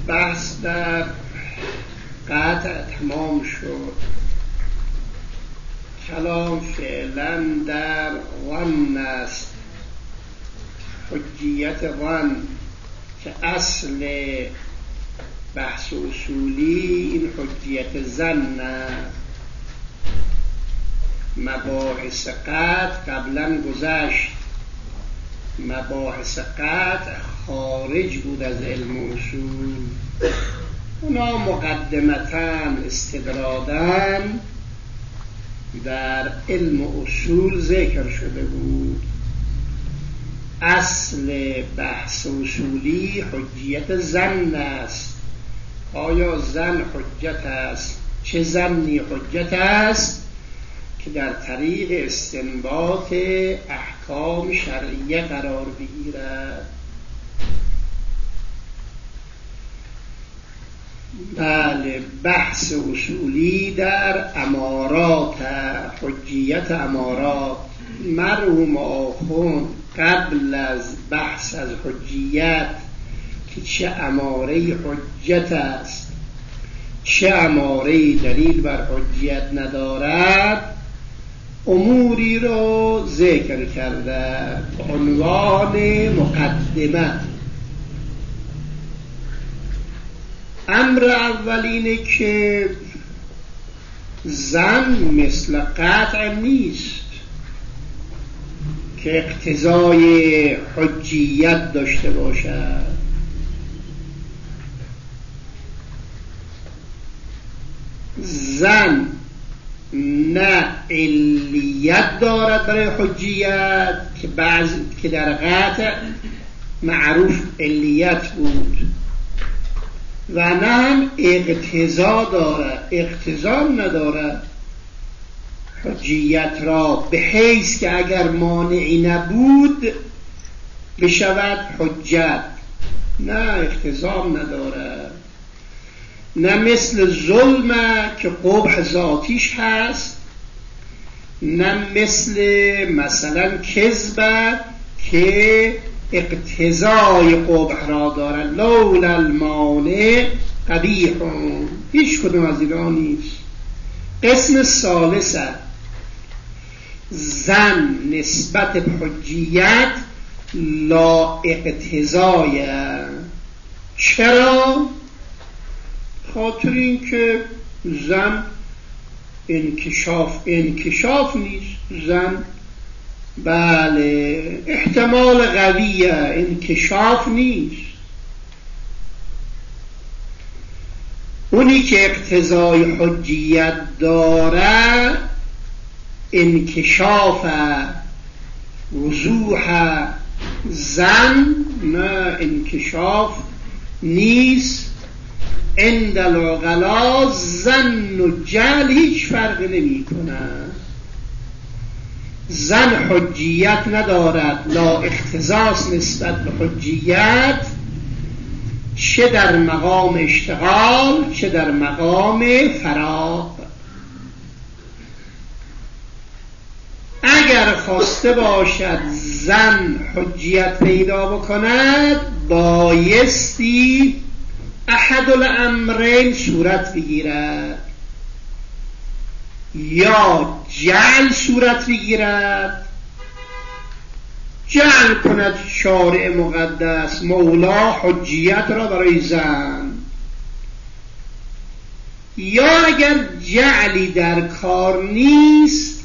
بحث در قطع تمام شد. کلام فعلا در ظن است، حجیت ظن که اصل بحث اصولی این حجیت ظن است. مباحث قطع قبلا گذشت، مباحث قطع خارج بود از علم اصول، اونا مقدمتاً استدراداً در علم اصول ذکر شده بود. اصل بحث اصولی حجیت ظن است. آیا ظن حجت است؟ چه ظنی حجت است؟ که در طریق استنباط احکام شرعیه قرار بگیرد. بله، بحث اصولی در امارات، حجیت امارات. مرحوم آخوند قبل از بحث از حجیت که چه اماره حجت است، چه اماره دلیل بر حجیت ندارد، اموری رو ذکر کرده عنوان مقدمه. امر اولینه که ظن مثل قطع نیست که اقتضای حجیت داشته باشد. ظن نه علیت دارد برای حجیت که در قطع معروف علیت بود، و نه هم اقتضا دارد، اقتضا ندارد حجیت را به حیث که اگر مانعی نبود بشود حجت. نه، اقتضا ندارد. نه مثل ظلم که قبح ذاتیش هست، نه مثلا کذب که اقتضای قبح را دارد. لولا المانع قبیح، هیچ کدوم از اینا نیست. قسم ثالثه ظن نسبت به حجیت لا اقتضای. چرا؟ خاطر این که ظن انکشاف نیست. ظن بله احتمال قویه، انکشاف نیست. اونی که اقتضای حجیت داره انکشاف، وضوح. ظن نه، انکشاف نیست. عند العقلاء ظن و جهل هیچ فرق نمی کنند. ظن حجیت ندارد، لا اختصاص نسبت به حجیت، چه در مقام اشتغال چه در مقام فراغ. اگر خواسته باشد ظن حجیت پیدا بکند بایستی احد الامرین صورت بگیرد، یا جعل صورت بگیرد، جعل کند شارع مقدس مولا حجیت را برای ظن، یا اگر جعلی در کار نیست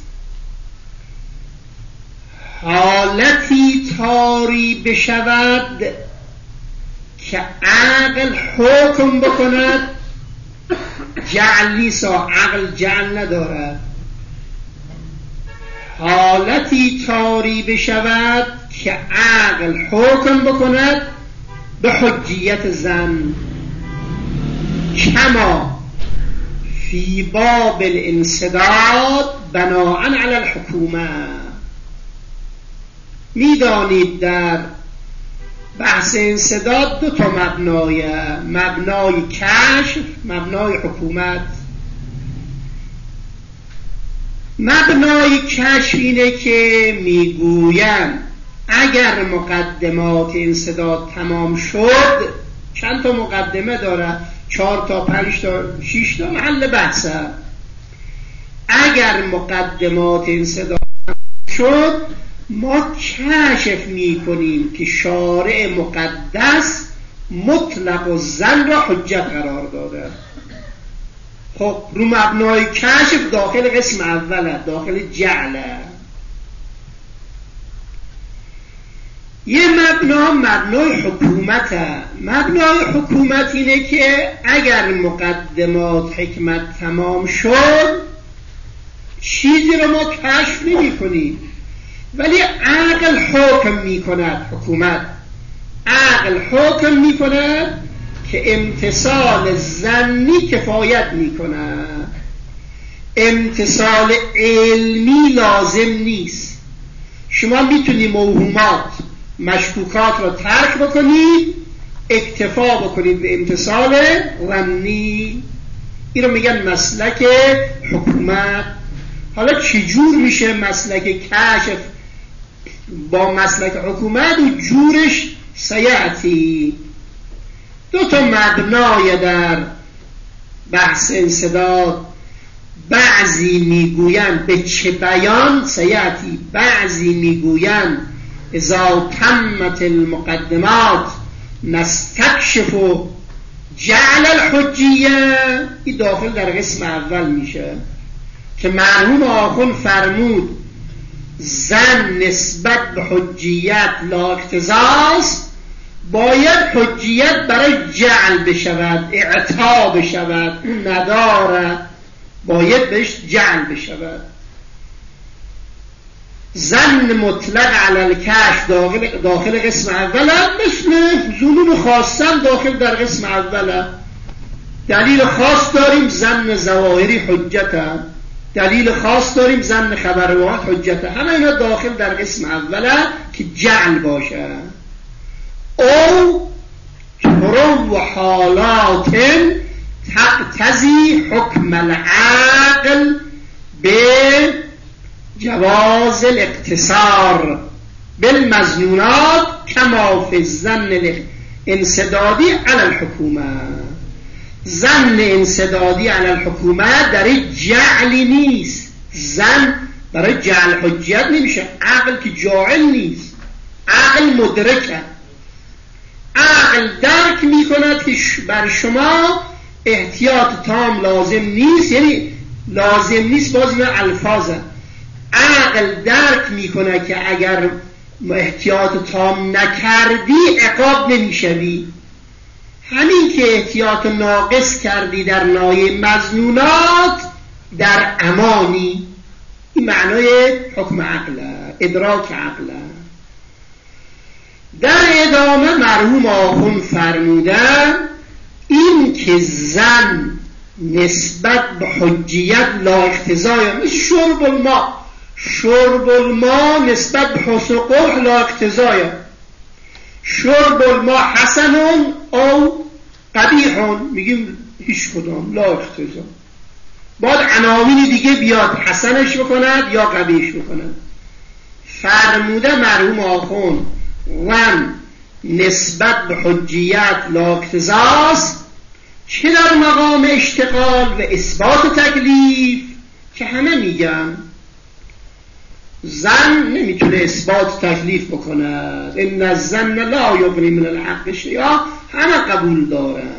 حالتی طاری بشود که عقل حکم بکند. جعل نیست، عقل جعل ندارد. حالتی طاری بشود که عقل حکم بکند به حجیت ظن، کما فی باب الانسداد بناء علی الحکومه. میدانید در بحث انسداد دو تا مبنای کشف، مبنای حکومت. مبنای کشف اینه که میگویم اگر مقدمات انسداد تمام شد چند تا مقدمه داره، 4 تا 5 تا 6 تا محل بحثه. اگر مقدمات انصداد شد ما کشف میکنیم که شارع مقدس مطلق و زن را حجت قرار داده. خب رو مبنای کشف داخل قسم اوله، داخل جعله. یه مبنای حکومته. مبنای حکومت اینه که اگر مقدمات حکمت تمام شد چیزی رو ما کشف نمی کنیم، ولی عقل حکم می کند. حکومت عقل حکم می کند که امتصال ظنی کفایت می کند، امتصال علمی لازم نیست. شما میتونی موهومات مشکوکات را ترک بکنید، اکتفا بکنید به امتصال ظنی. این رو میگن مسلک حکومت. حالا چجور میشه مسلک کشف با مسلک حکومت و جورش سیعتی؟ 2 تا مبنای در بحث انصداد. بعضی میگویند به چه بیان سیعتی، بعضی میگویند اذا تمت المقدمات نستکشف جعل الحجیه. این داخل در قسم اول میشه که مرحوم آخوند فرمود زن نسبت به حجیت لا اقتضاست، باید حجیت برای جعل بشود، اعطا بشود، اون نداره، باید بهش جعل بشود. زن مطلق علی الکشف داخل قسم اوله، مثل ظنون خاصم داخل در قسم اوله. دلیل خاص داریم زن ظواهری حجته، دلیل خاص داریم زن خبر واحد حجته. همه اینا داخل در قسم اوله که جعل باشه. او طرق و حالات تقتضی حکم العقل به جواز الاقتصار بالمظنونات کما فی الظن انصدادی علی الحکومه. ظن انصدادی علی الحکومه در جعلی نیست. زن برای جعل حجیت نمیشه. عقل که جاعل نیست، عقل مدرکه. عقل درک میکند که بر شما احتیاط تام لازم نیست، یعنی لازم نیست، باز این الفاظه. عقل درک میکنه که اگر احتیاط تام نکردی عقاب نمیشوی. همین که احتیاط ناقص کردی در نایه مظنونات در امانی. این معنای حکم عقله، ادراک عقله. در ادامه مرحوم آخوند فرمودن این که زن نسبت به حجیت لا اقتضایه، مثل شرب الماء. شرب الماء نسبت به حسن قبح لا اقتضایه. شرب الماء حسن او قبیح، میگیم هیچ کدام لا اقتضا. باید عناوین دیگه بیاد حسنش بکند یا قبیحش بکند. فرموده مرحوم آخوند زن نسبت به حجیت لا اقتضاست، چه در مقام اشتغال و اثبات تکلیف که همه میگن زن نمیتونه اثبات تکلیف بکند. ان الظن لا یغنی من الحق شیئا، همه قبول دارن.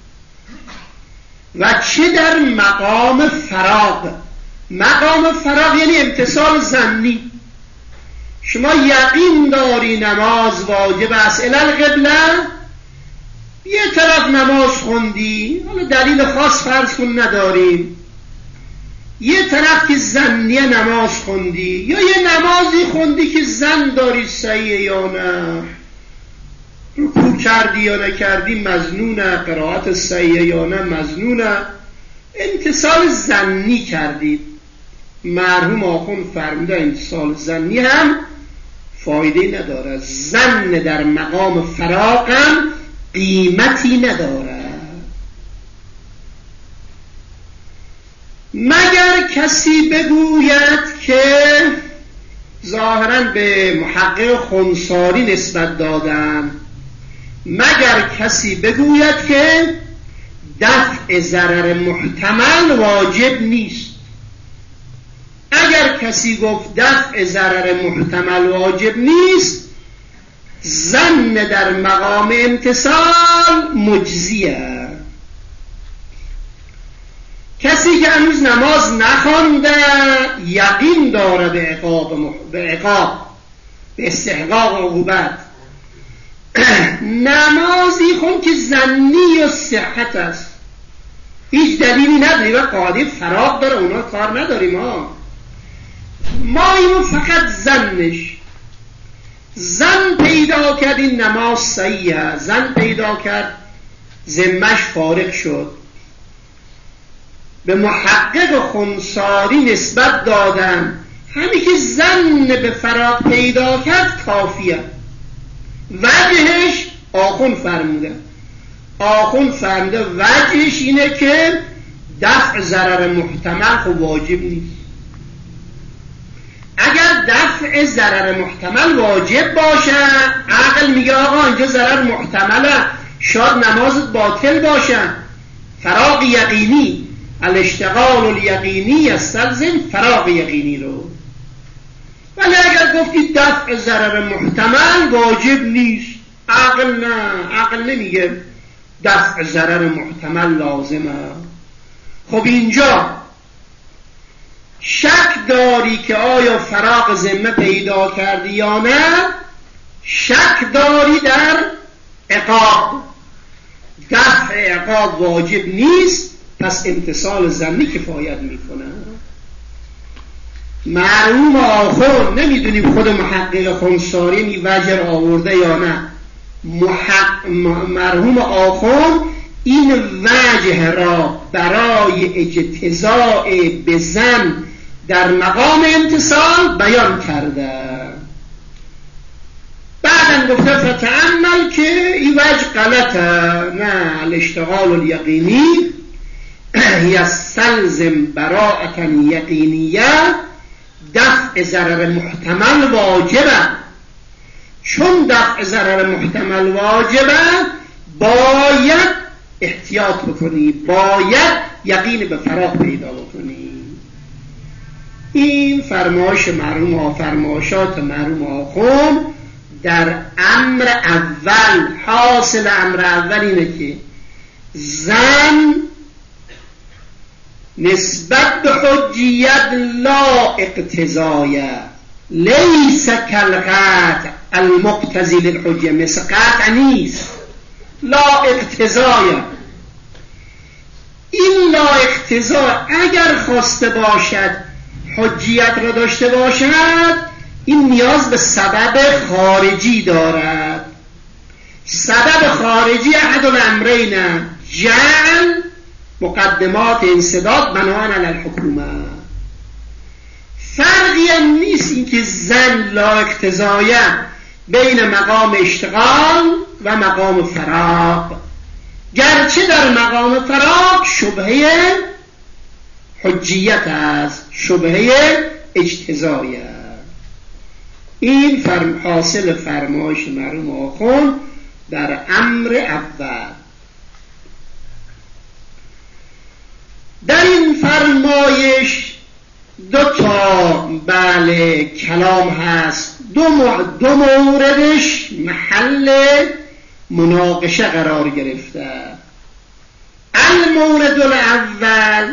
و چه در مقام فراغ. مقام فراغ یعنی امتصال ظنی. شما یقین داری نماز واجب است الی القبله، یه طرف نماز خوندی، حالا دلیل خاص فرض کن نداریم، یه طرف که ظنیه نماز خوندی، یا یه نمازی خوندی که ظن داری صحیح یا نه، رکوع کردی یا نکردی مظنونه، قرائت صحیح یا نه مظنونه، امتصال ظنی کردید. مرحوم آخوند فرموده امتصال ظنی هم فایده نداره. ظن در مقام فراغ هم قیمتی نداره مگر کسی بگوید که ظاهراً به محقق خنثاری نسبت دادن مگر کسی بگوید که دفع ضرر محتمل واجب نیست. اگر کسی گفت دفع ضرر محتمل واجب نیست، ظن در مقام امتثال مجزیه. کسی که هنوز نماز نخوانده یقین داره به عقاب، به استحقاق عقوبت، نمازی خون که ظنی و صحت است، هیچ دلیلی نداری و قاعده فراغ داره، اونا کار نداریم. ما اینو فقط زن پیدا کرد این نماز صحیحه، زن پیدا کرد ذمه‌اش فارغ شد، به محقق خنثاری نسبت دادن، همین که زن به فراغ پیدا کرد کافیه. وجهش آخون فرموده وجهش اینه که دفع ضرر محتمل خب واجب نیست. اگر دفع ضرر محتمل واجب باشه، عقل میگه آقا اینجا ضرر محتمله، شاید نمازت باطل باشه، فراغ یقینی، الاشتغال الیقینی یستلزم فراغ یقینی رو. ولی اگر گفتی دفع ضرر محتمل واجب نیست، عقل نمیگه دفع ضرر محتمل لازمه. خب اینجا شک داری که آیا فراغ ذمه پیدا کردی یا نه، شک داری در عقاب، دفع عقاب واجب نیست، پس امتثال ظنی کفایت میکنه. مرحوم آخر نمیدونیم خود محقق خنثاری این وجه را آورده یا نه. مرحوم آخر این وجه را برای اجتزاء بزن در مقام امتصال بیان کرده. بعدم گفته فتأمل که این وجه غلطه، نه الاشتغال الیقینی یستلزم براءة یقینیه، دفع ضرر محتمل واجبه. چون دفع ضرر محتمل واجبه باید احتیاط بکنی، باید یقین به فراغ پیدا بکنی. این فرمایشات مرحوم آخوند در امر اول. حاصل امر اول اینه که زن نسبت به حجیت لا اقتضایه، لیس کالقطع المقتضی للحجیه، مثل قطع نیست، لا اقتضایه. این لا اقتضا اگر خواسته باشد حجیت را داشته باشد، این نیاز به سبب خارجی دارد. سبب خارجی احد الامرین، جعل مقدمات انسداد بناءً علی الحکومه. فرقی هم نیست این که زن لا اقتضایه بین مقام اشتغال و مقام فراغ، گرچه در مقام فراغ شبهه حجیت است، شبهه اجتزایه. این حاصل فرمایش مرحوم آخوند در امر اول. در این فرمایش دو تا کلام هست، دو موردش محل مناقشه قرار گرفته. المورد الاول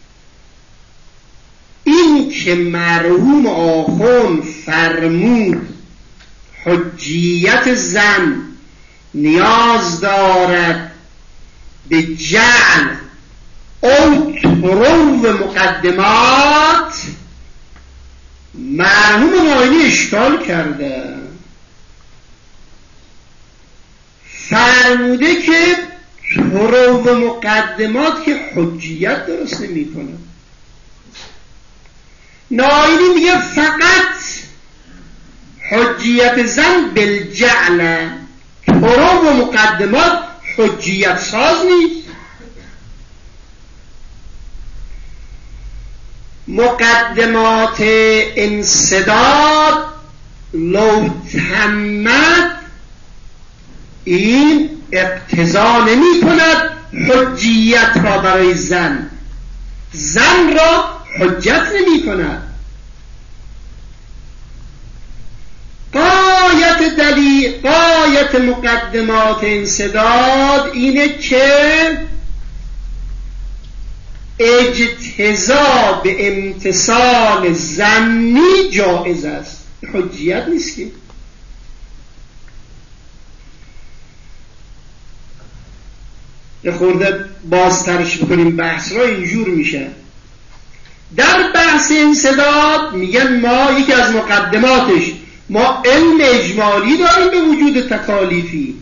این که مرحوم آخوند فرمود حجیت زن نیاز دارد به جعل او ترو مقدمات، مرحوم ناینی اشکال کرده، فرموده که ترو مقدمات که حجیت درست نمی کنه. ناینی میگه فقط حجیت زن بالجعل، ترو مقدمات حجیت ساز نیست. مقدمات انسداد لو تمت این اقتضا نمی کند حجیت را برای زن را حجت نمی کند. قایت مقدمات انسداد اینه که اجتزا به امتصال ظنی جائز است، حجیت نیست که. یه خورده بازترش بکنیم بحث را، اینجور میشه. در بحث انسداد میگن ما یکی از مقدماتش ما علم اجمالی داریم به وجود تکالیفی.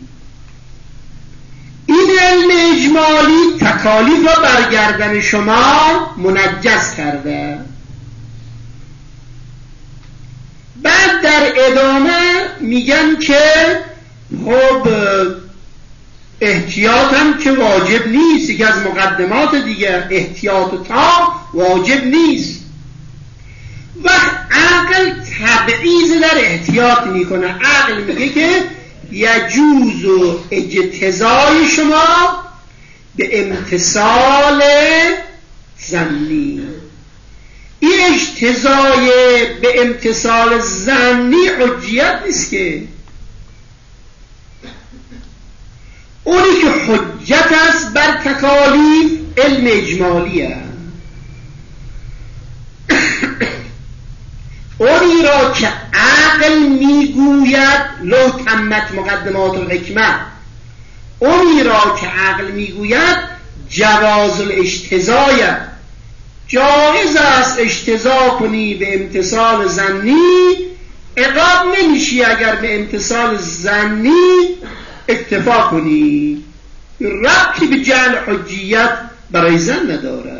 این علم اجمالی تکالیف را برگردن شما منجز کرده. بعد در ادامه میگن که خب احتیاط هم که واجب نیست، یکی از مقدمات دیگه احتیاط تا واجب نیست. و عقل تبعیض در احتیاط میکنه. عقل میگه که یجوز و اجتزای شما به امتصال ظنی. این اجتزای به امتصال ظنی حجیت نیست که. اونی که حجت است بر تکالیف علم اجمالی است. اونی را که عقل میگوید لو تمت مقدمات الحکمت، اونی را که عقل میگوید جواز الاجتزای، جایز است اجتزا کنی به امتصال ظنی، عقاب نمیشی اگر به امتصال ظنی اکتفا کنی. ربطی به جعل حجیت برای زن نداره.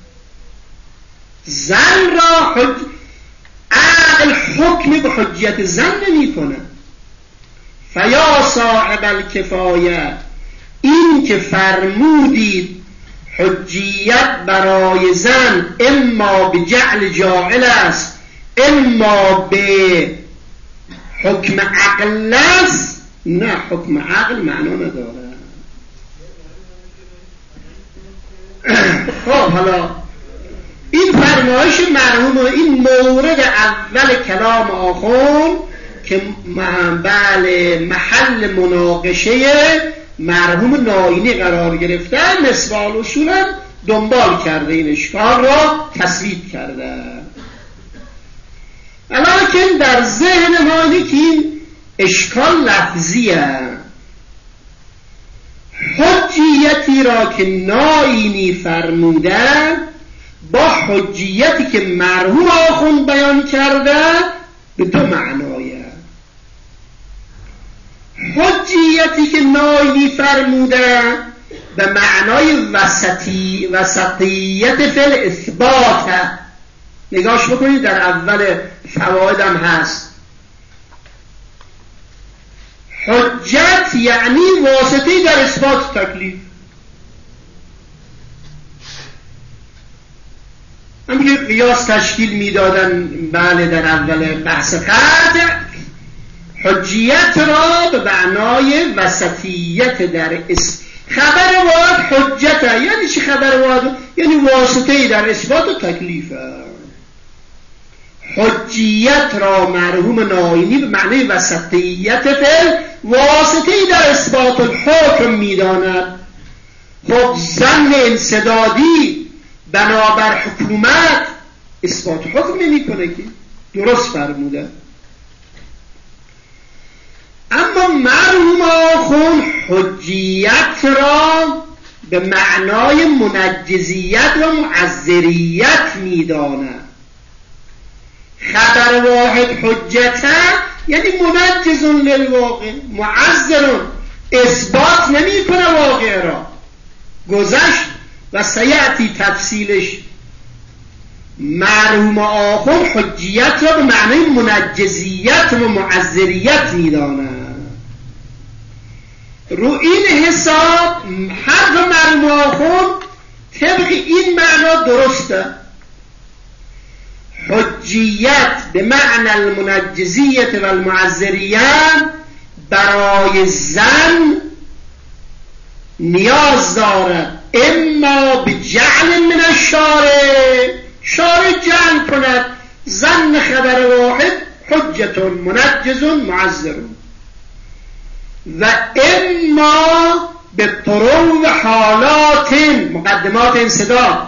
زن را عقل حکم به حجیت زن نمی کنه. فیا صاحب الکفایه، این که فرمودید حجیت برای زن اما به جعل جاعل است اما به حکم عقل است، نه، حکم عقل معنا نداره. خب حالا این فرمایش مرحوم، این مورد اول کلام آخوند که بله محل مناقشه مرحوم ناینی قرار گرفته، مثال اصولا دنبال کرده، این اشکال را تثبیت کرده. ولیکن در ذهن ما اینه که این اشکال لفظیه. حجیتی را که ناینی فرموده با حجیتی که مرحوم آخوند بیان کرده به دو معنایه. حجیتی که ناینی فرموده به معنای وسطیت فی الاثبات. نگاش بکنید در اول فوایدم هست. حجت یعنی واسطه در اثبات تکلیف. همین که قیاس تشکیل میدادن بله در اول بحث قطع، حجیت را به معنای وسطیت در خبر وارد حجت. یعنی چی خبر وارد؟ یعنی واسطه در اثبات و تکلیف. حجیت را مرحوم ناینی به معنای وسطیت فعل واسطه در اثبات الحکم میداند. خب ظن انسدادی بنابر حکومت اثبات حکم نمی کنه که، درست فرموده. اما مرحوم آخوند حجیت را به معنای منجزیت و معذریت میداند. خبر واحد حجته یعنی منجز للواقع، معذر، اثبات نمی کنه واقع را. گذشت و سیعتی تفصیلش. مرحوم آخوند حجیت را به معنای منجزیت و معذریت میداند. رو این حساب حرف مرحوم آخوند طبق این معنا درسته. حجیت به معنی المنجزیت و المعذریت برای زن نیاز دارد اما به جعل من شارع جعل کند زن خبر واحد حجت منجز معذر و اما به طرق حالات مقدمات انسداد.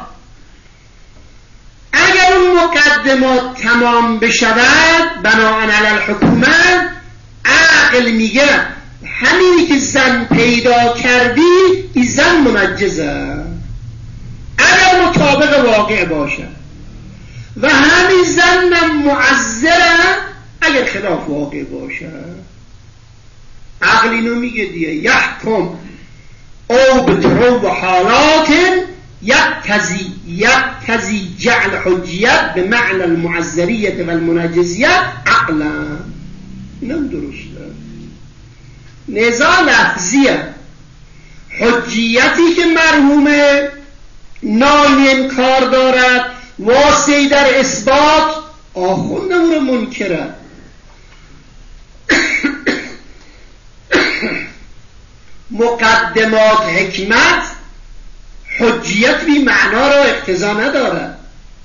اگر اون مقدمات تمام بشود بناء علی الحکومه، عقل میگه همینی که زن پیدا کردی این زن منجزه اگر مطابق واقع باشه و همین زن معذره اگر خلاف واقع باشه. عقل اینو میگه دیگه یحکم او به طرق حالات یقتضی جعل حجیت به معنی المعذریت و المنجزیت عقلا. اینم درسته. نزاع لفظیه. حجیتی که مرحوم ناین انکار دارد واسطه‌ای در اثبات آخوند اون رو منکره. مقدمات حکمت حجیت بی معنا را اقتضا ندارد.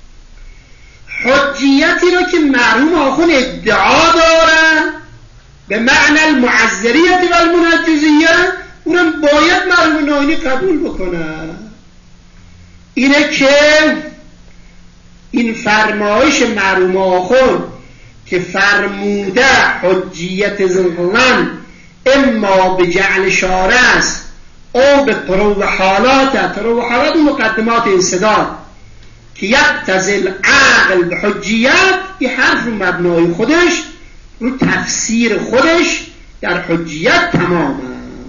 حجیتی را که مرحوم آخوند ادعا دارد به معنی المعذریت و المنجزیه اونم باید مرحوم ناینی قبول بکنه. اینه که این فرمایش مرحوم آخوند که فرموده حجیت زن اما به جعل شارع است او به طرق حالات مقدمات انسداد که یقتضی العقل به حجیت، این حرف رو مبنای خودش رو تفسیر خودش در حجیت تمامه.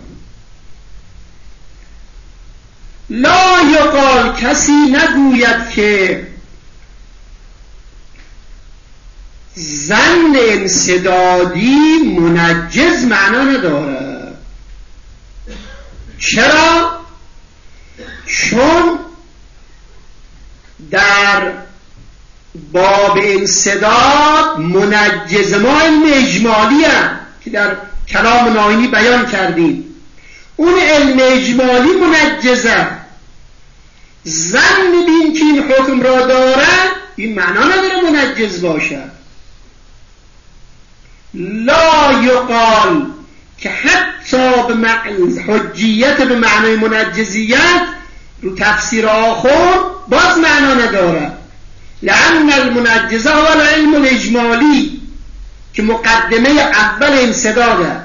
لا یقال کسی نگوید که ظن انسدادی منجز معنا نداره. چرا؟ چون در باب انسداد منجز ما علم اجمالی هست که در کلام ناینی بیان کردیم. اون علم اجمالی منجزه. ظن بین که این حکم را داره این معنا نداره منجز باشه. لا یقال که حتی به حجیت به معنای منجزیت رو تفسیر آخر باز معنا نداره. لأن المنجزه هو العلم الاجمالی که مقدمه اول انسداده.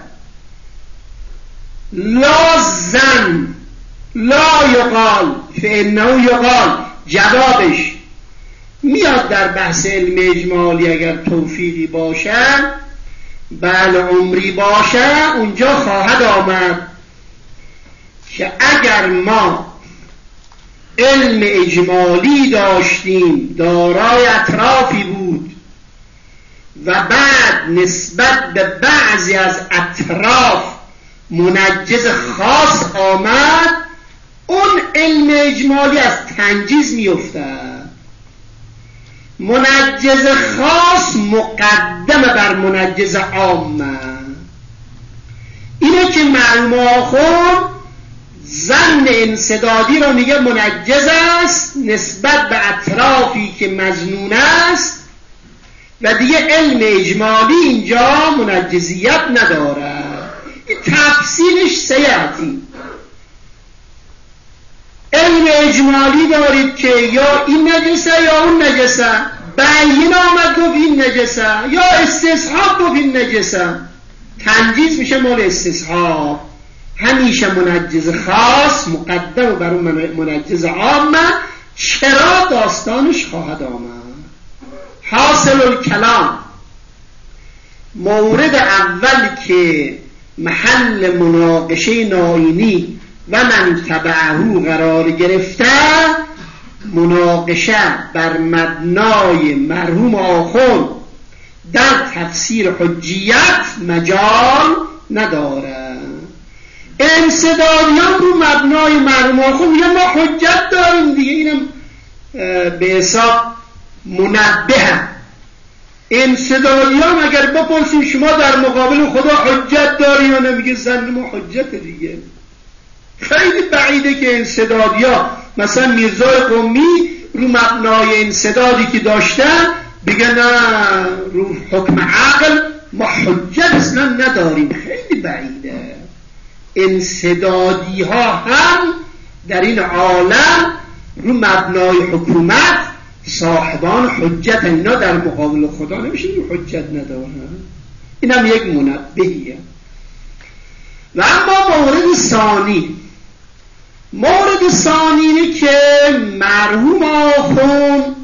لا ظن لا یقال فانه یقال. جوابش میاد در بحث علم اجمالی اگر توفیقی باشه بل عمری باشه اونجا خواهد آمد که اگر ما علم اجمالی داشتیم دارای اطرافی بود و بعد نسبت به بعضی از اطراف منجز خاص آمد اون علم اجمالی از تنجیز میافتد. منجز خاص مقدم بر منجز عام. اینه که مرحوم آخوند ظن انسدادی رو میگه منجز است نسبت به اطرافی که مظنون است و دیگه علم اجمالی اینجا منجزیت نداره. این تفصیلش سیاتی. علم اجمالی دارید که یا این نجسه یا اون نجسه، بین آمد گفت این نجسه یا استصحاب گفت این نجسه، تنجیز میشه مال استصحاب. همیشه منجز خاص مقدم بر اون منجز عام. چرا؟ داستانش خواهد آمد. حاصل الکلام مورد اول که محل مناقشه ناینی و من تبعه قرار گرفته، مناقشه بر مبنای مرحوم آخوند در تفسیر حجیت مجال نداره. انسدادیان رو مبنای مرحوم آخوند میگن ما حجت داریم دیگه، اینم به حساب منبه. انسدادی ها اگر بپرسیم شما در مقابل خدا حجت داری یا نمیگه زن ما حجت دیگه. خیلی بعیده که انسدادی ها مثلا میرزای قمی رو مبنای انسدادی که داشتن بگه نه رو حکم عقل ما حجت اصلا نداریم. خیلی بعیده. انسدادی ها هم در این عالم رو مبنای حکومت صاحبان حجت، اینا در مقابل خدا نمیشه رو حجت ندارن. این هم یک منبهیه. و اما مورد ثانی اینه که مرحوم آخوند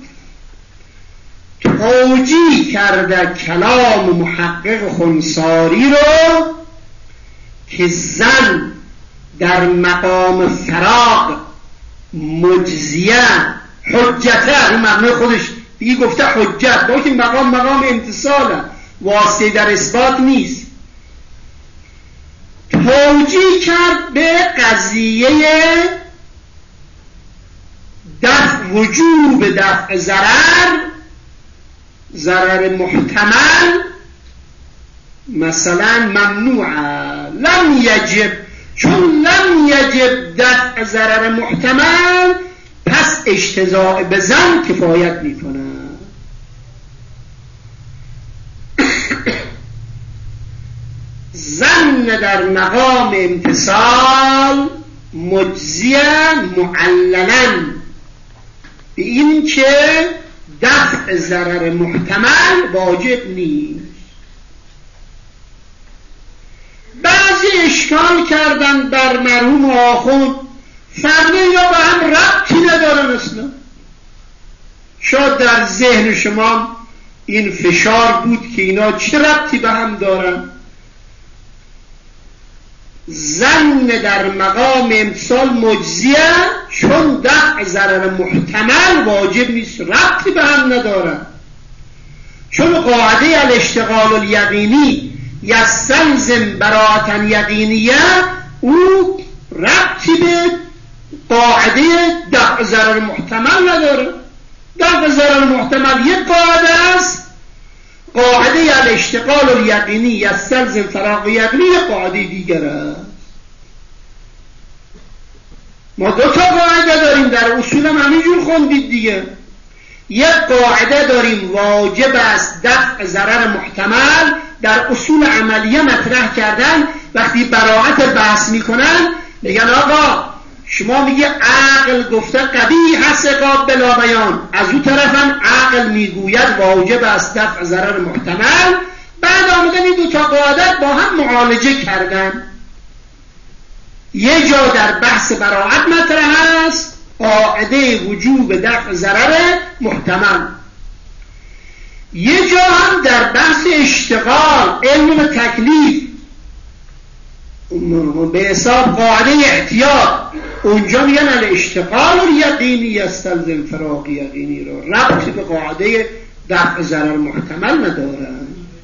توجیه کرده کلام محقق خنثاری رو که زن در مقام فراغ مجزیه حجته، این معنی خودش دیگه گفته حجت، با که مقام امتصاله، واسطه در اثبات نیست. توجیه کرد به قضیه وجوب دفع ضرر محتمل مثلا ممنوعه، لم یجب، چون لم یجب دفع ضرر محتمل پس اجتزاء به زن کفایت میکنه. زن در مقام امتصال مجزیه معللا به این که دفع ضرر محتمل واجب نیست. بعضی اشکال کردن بر مرحوم آخوند، فرمه یا به هم ربطی ندارن اصلا. شاید در ذهن شما این فشار بود که اینا چه ربطی به هم دارن. زن در مقام امتصال مجزیه چون دفع ضرر محتمل واجب نیست، ربطی به هم ندارن. چون قاعده الاشتغال الیقینی یستلزم براءة یقینیه او ربطی به قاعده دفع ضرر محتمل نداره. دفع ضرر محتمل یک قاعده است، قاعده الاشتغال الیقینی یستلزم فراغ یقینی یک قاعده دیگر است. ما دو تا قاعده داریم، در اصول هم همینجور خوندید دیگه. یک قاعده داریم واجب است دفع ضرر محتمل، در اصول عملیه مطرح کردن وقتی براءت بحث میکنن میگن آقا شما میگی عقل گفته قبیح هست عقاب بلا بیان، از اون طرفم عقل میگوید واجب است دفع ضرر محتمل. بعد آمدن این دو تا قاعده با هم معالجه کردن. یه جا در بحث براءت مطرح است قاعده وجوب دفع ضرر محتمل، یه جا هم در بحث اشتغال علم و تکلیف به حساب قاعده احتیاط، اونجا میگن الاشتغال الیقینی یستلزم فراغ یقینی رو ربطی به قاعده دفع ضرر محتمل ندارن.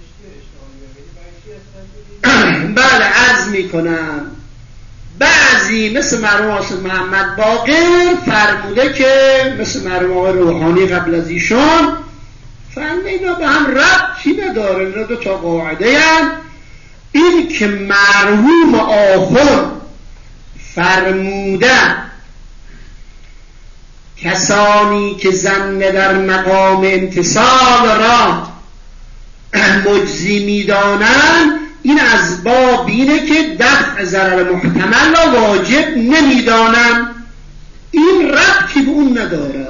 بله عرض میکنم بعضی مثل مرحوم حسین محمد باقر فرموده که مثل مرحوم آقای روحانی قبل از ایشان فرموده اینا به هم ربطی نداره، اینا دو تا قاعده هم. این که مرحوم آخر فرموده کسانی که زن در مقام امتصال را مجزی میدانند این از باب اینه که دفع ضرر محتمل را واجب نمیدانند، این ربطی به اون نداره.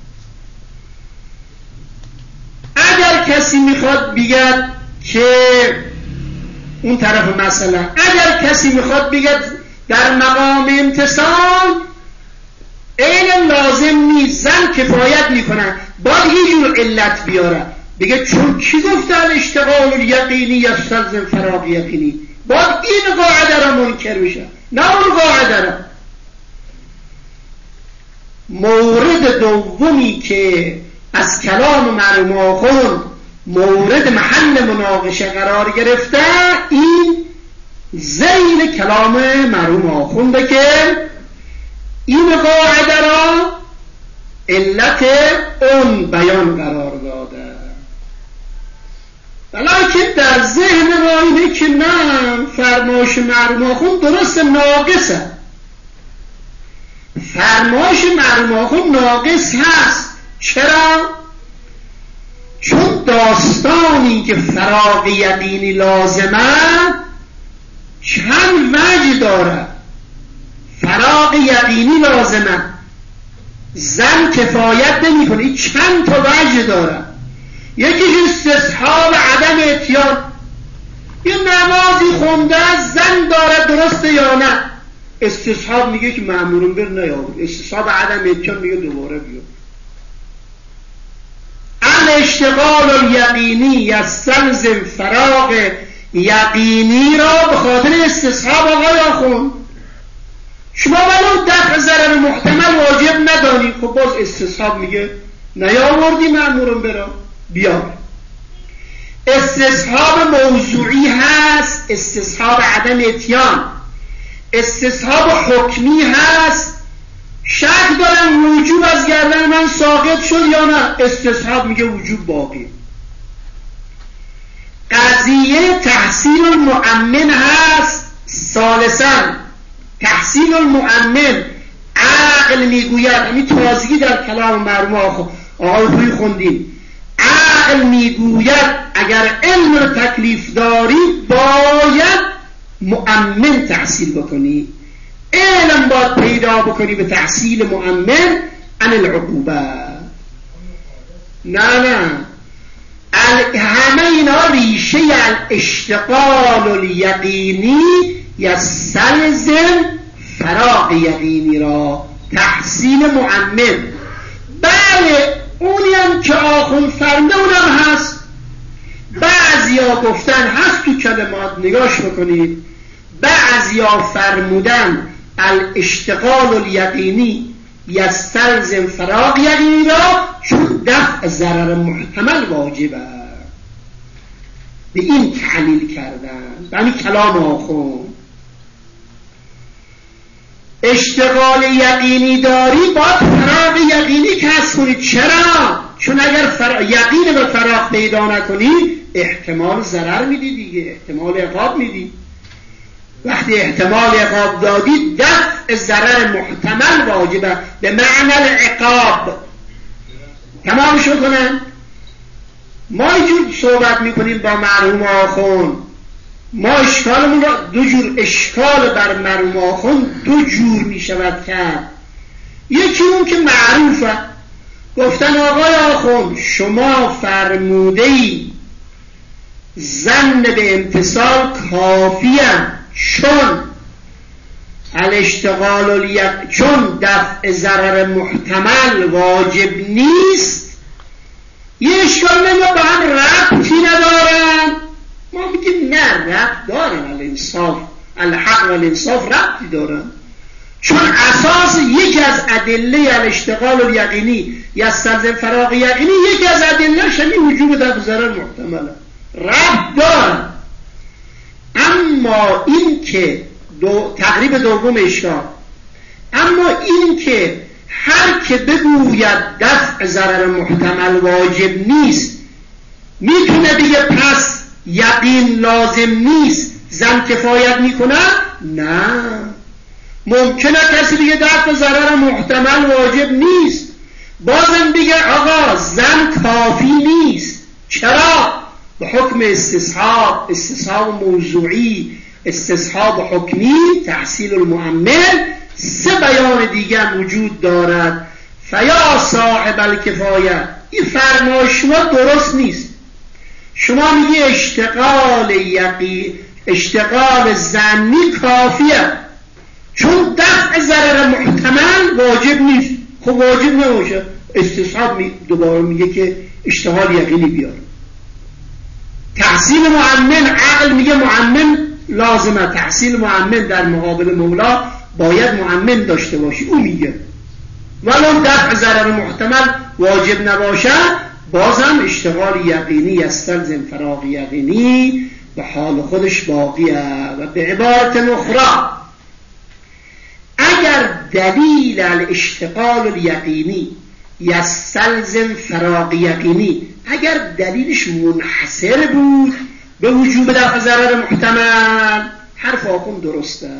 اگر کسی میخواد بگه که اون طرف مثلا اگر کسی میخواد بگه در مقام امتصال علم لازم نیست زن کفایت میکنن، باید یه جور علت بیاره، بگه چون کی گفته الاشتغال الیقینی یستلزم فراغ یقینی، باید این قاعده را منکر بشه نه اون قاعده را. مورد دومی که از کلام مرحوم آخوند مورد محل مناقشه قرار گرفته این ذیل کلام مرحوم آخونده که این قاعده را علت اون بیان قرار داده. ولیکن در ذهن ما اینه که نه، فرمایش مرحوم آخوند درست ناقصه. فرمایش مرحوم آخوند ناقص هست. چرا؟ چون داستانی که فراغ یقینی لازمه چند وجه داره. فراغ یقینی لازمه، زن کفایت نمی کنه، چند تا وجه داره. یکیش استصحاب عدم اتیان، یه نمازی خونده زن داره درسته یا نه، استصحاب میگه که مأمورون بر نیاورد، استصحاب عدم اتیان میگه دوباره بیا. الاشتغال الیقینی یستلزم فراغ یقینی را به خاطر استصحاب آقای آخوند. شما ولو دفع ضرر محتمل واجب ندانی، خب باز استصحاب میگه نیاوردی مأمورون برا بیار. استصحاب موضوعی هست، استصحاب عدم اتیان. استصحاب حکمی هست، شک دارم وجوب از گردن من ساقط شد یا نه، استصحاب میگه وجوب باقی. قضیه تحصیل المؤمن هست. ثالثاً تحصیل المؤمن، عقل میگوید، همین تازگی در کلام مرحوم آقای خویی خوندیم، عقل میگوید اگر علم رو تکلیف داری باید مؤمن تحصیل بکنی، علم باید پیدا بکنی به تحصیل مؤمن عن العقوبه. نه همه اینا ریشه الاشتغال الیقینی یستلزم فراغ یقینی را، تحصیل مؤمن. بله اونی هم که آخوند فرموده اونم هست. بعضیا گفتن هست تو کلمات، نگاش بکنید، بعضیا فرمودن الاشتغال الیقینی یستلزم فراغ یقینی را چون دفع ضرر محتمل واجبه. به این تعلیل کردن، به همین کلام آخوند. اشتغال یقینی داری باید فراغ یقینی کسب کنی. چرا؟ چون اگر یقین به فراغ پیدا نکنی احتمال ضرر میدی دیگه، احتمال عقاب میدی. وقتی احتمال عقاب دادی دفع ضرر محتمل واجبه به معنی العقاب. تمام شو کنن. ما اینجور صحبت میکنیم با مرحوم آخوند، ما اشکالمون را دو جور، اشکال بر مرحوم آخوند دو جور میشود کرد. یکی اون که معروفه، گفتن آقای آخوند شما فرموده‌ای ظن به امتصال کافیه چون الاشتغال چون دفع ضرر محتمل واجب نیست. یه اشکال نمیاد با هم ربطی ندارن. ما میگیم نه ربط دارن، الانصاف الحق و الانصاف ربطی دارن، چون اساس یکی از ادله الاشتغال الیقینی یستلزم فراغ یقینی، یکی از ادله‌اش همین وجوب دفع ضرر محتمله، ربط دارن. اما این که تقریب دوم اشکال، اما این که هر که بگوید دفع ضرر محتمل واجب نیست میتونه دیگه پس یقین لازم نیست، زن کفایت میکنه؟ نه، ممکنه کسی دیگه دفع ضرر محتمل واجب نیست، بازم دیگه آقا زن کافی نیست. چرا؟ به حکم استصحاب موضوعی، استصحاب حکمی، تحصیل المؤمن، سه بیان دیگه وجود دارد. فیا صاحب الکفایه، این فرمایش شما درست نیست. شما میگی اشتغال زنی کافیه چون دفع ضرر محتمل واجب نیست. خب واجب نباشه، استصحاب دوباره میگه که اشتغال یقینی بیار. تحصیل مؤمن، عقل میگه مؤمن لازمه، تحصیل مؤمن در مقابل مولا باید مؤمن داشته باشی. او میگه ولو دفع ضرر محتمل واجب نباشه بازم اشتغال یقینی یستلزم فراغ یقینی به حال خودش باقیه. و به عبارت اخرى اگر دلیل الاشتغال الیقینی یستلزم فراغ یقینی، اگر دلیلش منحصر بود به وجوب دفع ضرر محتمل، حرف آخوند درسته.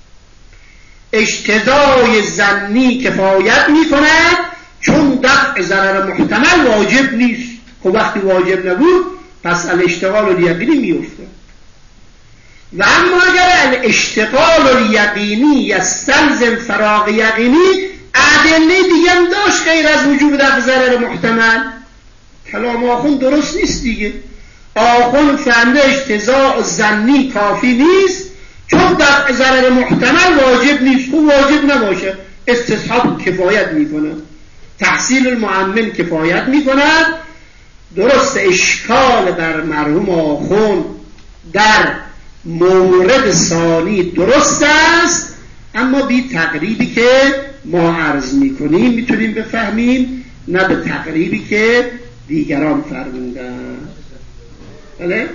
اجتزای ظنی کفایت می کند چون دفع ضرر محتمل واجب نیست. خب وقتی واجب نبود پس الاشتغال الیقینی میفته. و اما اگر الاشتغال الیقینی یستلزم فراغ یقینی، ادله دیگه هم داشت غیر از وجوب دفع ضرر محتمل. کلام آخوند درست نیست دیگه. آخوند فهمده اجتزاء ظنی کافی نیست چون دفع ضرر محتمل واجب نیست. خب واجب نباشه، استصحاب کفایت میکنه، تحصیل المؤمن کفایت میکند. درست اشکال بر مرحوم آخوند در مورد ثانی درست است، اما بی تقریبی که ما عرض میکنیم میتونیم بفهمیم، نه به تقریبی که دیگران فرمودن. بله؟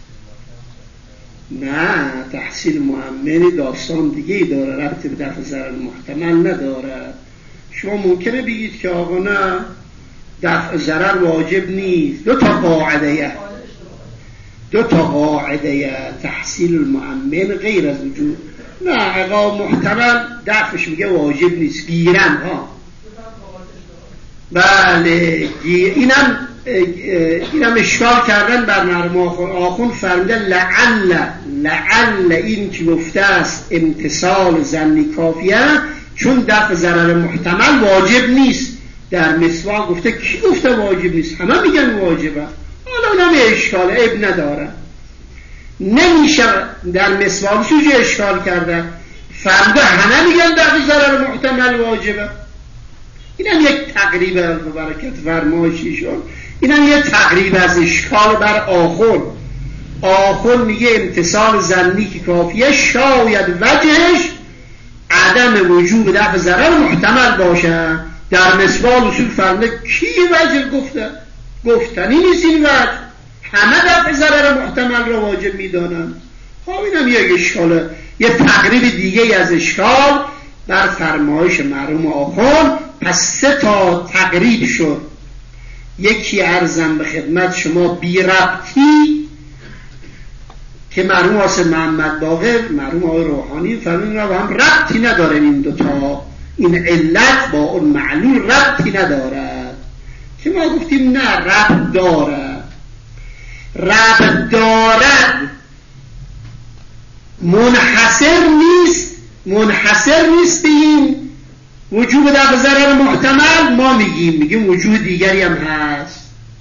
نه، تحصیل مؤمنی داستان دیگه ای داره، ربطی به دفع ضرر محتمل نداره. شما ممکنه بگید که آقا نه دفع ضرر واجب نیست. دو تا قاعده تحصیل المؤمن غیر از وجود، نه عقاب محتمل دفعش میگه واجب نیست، گیرن ها. بله، اینم اشکال کردن بر مرحوم آخوند. فرموده لعل این که گفته است امتصال ظنی کافیه چون دفع ضرر محتمل واجب نیست. در مسواک گفته، کی گفته واجب نیست؟ همه میگن واجبه. حالا اونم اشکاله، عیب نداره. نمیشه در مسواک چجوری اشکال کرده؟ فرموده همه میگن دفع ضرر محتمل واجبه. اینم یک تقریب از برکت فرمایشیشون، اینم یک تقریب از اشکال بر آخوند. آخوند میگه امتصال ظنی که کافیه، شاید وجهش عدم وجوب دفع ضرر محتمل باشه. در مسواک اصول فرموده کی وجه گفته؟ گفتنی نیست این وجه، همه دفع ضرر محتمل را واجب میدانن. خب اینم یک اشکاله، یک تقریب دیگه از اشکال بر فرمایش مرحوم آخوند. پس 3 تا تقریب شد. یکی عرضم به خدمت شما بی ربطی که مرحوم حسین محمد باقر، مرحوم آقای روحانی فرمودن را با هم ربطی نداره. این دوتا، این علت با اون معلول ربطی ندارد، که ما گفتیم نه ربط دارد. ربط دارد، منحصر نیست به این وجوب دفع ضرر محتمل. ما میگیم وجود دیگری هم هست.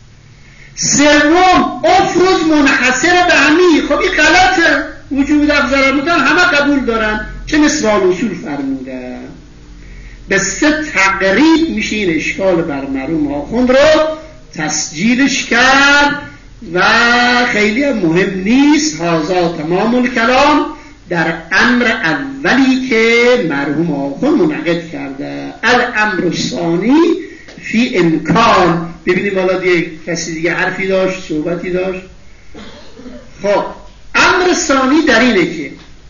سوم، افرض منحصر به همین. خب این غلطه، وجوب دفع ضرر محتمل همه قبول دارن، چه مثل اصول فرموده. به 3 تقریب میشه این اشکال بر مرحوم آخوند رو تسجیلش کرد و خیلی مهم نیست. هذا تمام الکلام در امر اولی که مرحوم آخوند منعقد کرده. الامر الثانی فی امکان. ببینیم حالا کسی دیگه حرفی داشت، صحبتی داشت. خب امر ثانی در اینه که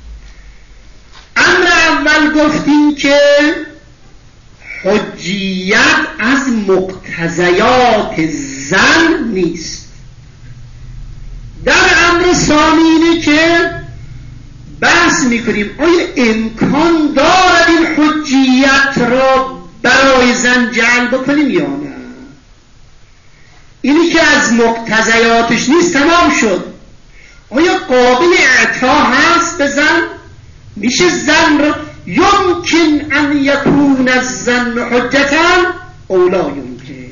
امر اول گفتیم که حجیت از مقتضیات ظن نیست. در امر ثانی اینه که بحث میکنیم آیا امکان دارد این حجیت را برای ظن جعل بکنیم یا نه. اینی که از مقتضیاتش نیست تمام شد. آیا قابل اعطا هست به ظن؟ میشه ظن را یمکن ان یکون الظن حجتا او لا یمکن.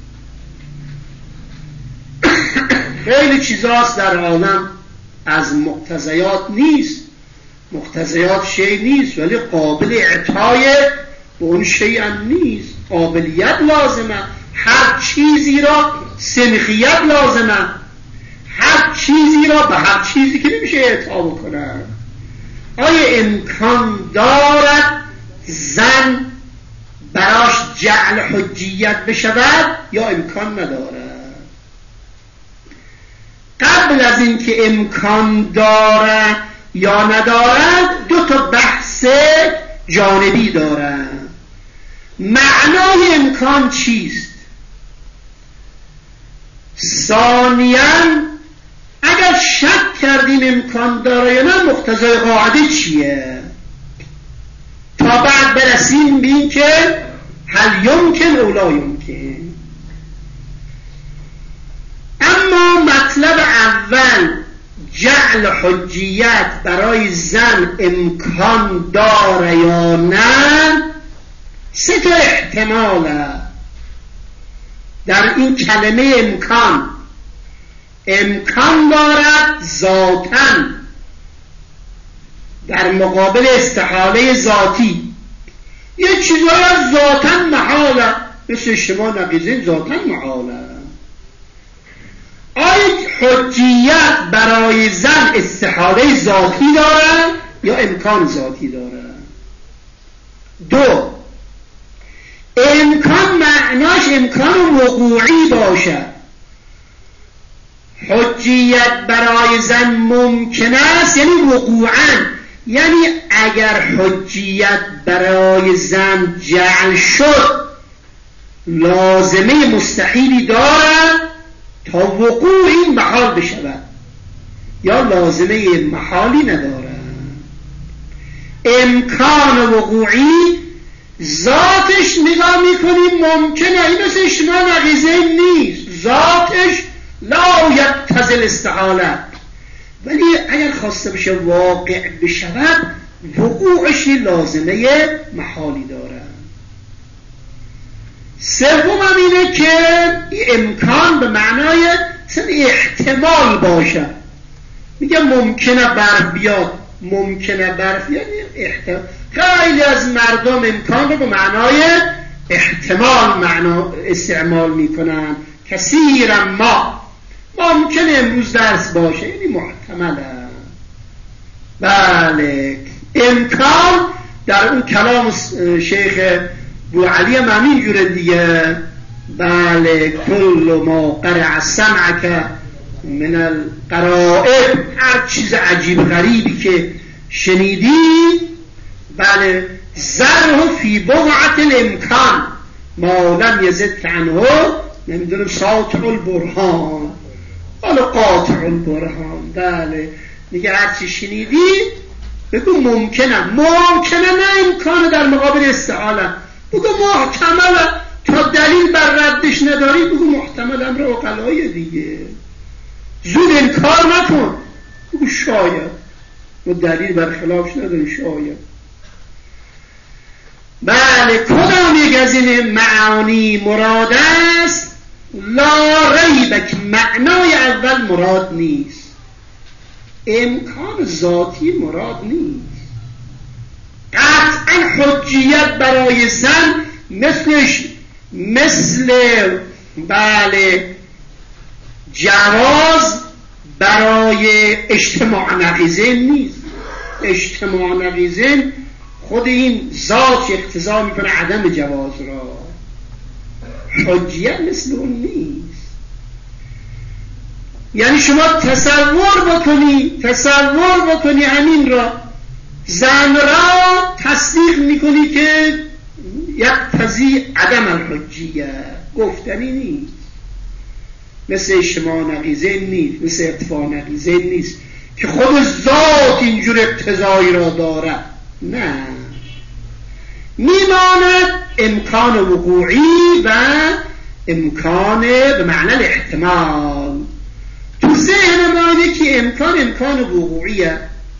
خیلی چیزاست در عالم از مقتضیات نیست، مقتضیات شیء نیست، ولی قابل اعطای به اون شیء هم نیست. قابلیت لازمه، هر چیزی را سنخیت لازمه، هر چیزی را به هر چیزی که نمیشه اعطا بکنه. آیا امکان دارد زن براش جعل حجیت بشود یا امکان ندارد؟ قبل از اینکه امکان دارد یا ندارد 2 تا بحث جانبی دارد. معنای امکان چیست؟ ثانیاً اگر شک کردیم امکان داره یا نه مقتضای قاعده چیه؟ تا بعد برسیم به این که هل یمکن او لا یمکن. اما مطلب اول جعل حجیت برای زن امکان داره یا نه، سه تا احتماله در این کلمه امکان. امکان دارد ذاتاً در مقابل استحاله ذاتی. یه چیزایی از ذاتاً محاله، مثل شما نقیزین ذاتاً محاله. آیا حجیت برای زن استحاله ذاتی داره یا امکان ذاتی داره؟ دو، امکان معناش امکان وقوعی باشه. حجیت برای زن ممکن است یعنی وقوعاً، یعنی اگر حجیت برای زن جعل شد لازمه مستحیلی دارد تا وقوع این محال بشود یا لازمه محالی ندارد. امکان وقوعی ذاتش نگاه میکنیم ممکنه، این مثل شما نقیزه نیست، ذاتش لا یقتضی الاستحاله، ولی اگر خواسته بشه واقع بشود وقوعش لازمه محالی داره. سوم هم اینه که امکان به معنای احتمال باشه. میگه ممکنه برف بیاد، ممکنه برف بیاد، احتمال. خیلی از مردم امکان رو به معنای احتمال معنا استعمال میکنن. کثیرا ما ممکنه امروز درس باشه، یعنی محتمله. بله، امکان در اون کلام شیخ بوعلی هم همین جوره دیگه. بله، کل ما قرع سمعک من القرائب، هر چیز عجیب غریبی که شنیدی، بله، ذره فی بضعة الامکان ما لم یزد عنه، نمیدونم ساطع البرهان حالا قاطع البرهان. بله، میگه هر چی شنیدی بگو ممکنه. ممکنه نه امکان در مقابل استحاله، بگو محتمله. تا دلیل بر ردش نداری بگو محتمل. امر عقلای دیگه، زود انکار نکن، بگو شاید، و دلیل بر خلافش نداری، شاید. بله، کدام یک از این معانی مراد است؟ لا ریب که معنای اول مراد نیست، امکان ذاتی مراد نیست. قطعا حجیت برای زن مثل بله جواز برای اجتماع نقیزه نیست. اجتماع نقیزه خود این ذات اقتضا میکنه عدم جواز را، حجیت مثل اون نیست. یعنی شما تصور بکنی همین را، زن را تصدیق میکنی که یقتضی عدم الحجیه، گفتنی نیست. مثل اجتماع نقیزه نیست، مثل ارتفاع نقیزه نیست که خود ذات اینجور اقتضایی را داره. نه، میماند امکان وقوعی و امکان به معنی احتمال. تو ذهن ما اینه که امکان وقوعیه.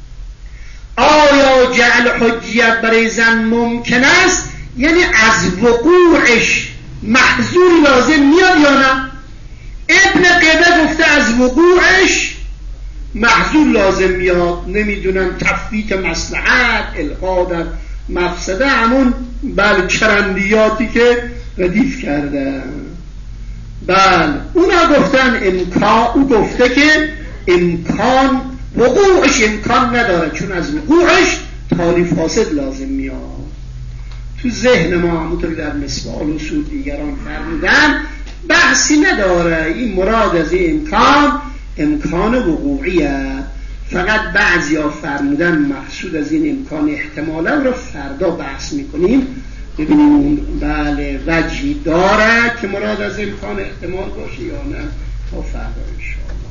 آیا جعل حجیت برای زن ممکن است؟ یعنی از وقوعش محذور لازم میاد یا نه؟ ابن قبه گفته از وقوعش محذور لازم میاد. نمیدونم تفویت مصلحت، القا در مفسده، همون بله چرندیاتی که ردیف کرده. بله، اونا گفتن امکان، او گفته که امکان وقوعش امکان نداره، چون از وقوعش تالی فاسد لازم میاد. تو ذهن ما همونطور در مصباح الاصول دیگران فرمودن بحثی نداره. این مراد از این امکان وقوعیه. فقط بعضی ها فرمودن مقصود از این امکان احتماله، رو فردا بحث میکنیم. ببینیم اون بله وجهی داره که مراد از امکان احتمال باشه یا نه. تا فردا انشاءالله.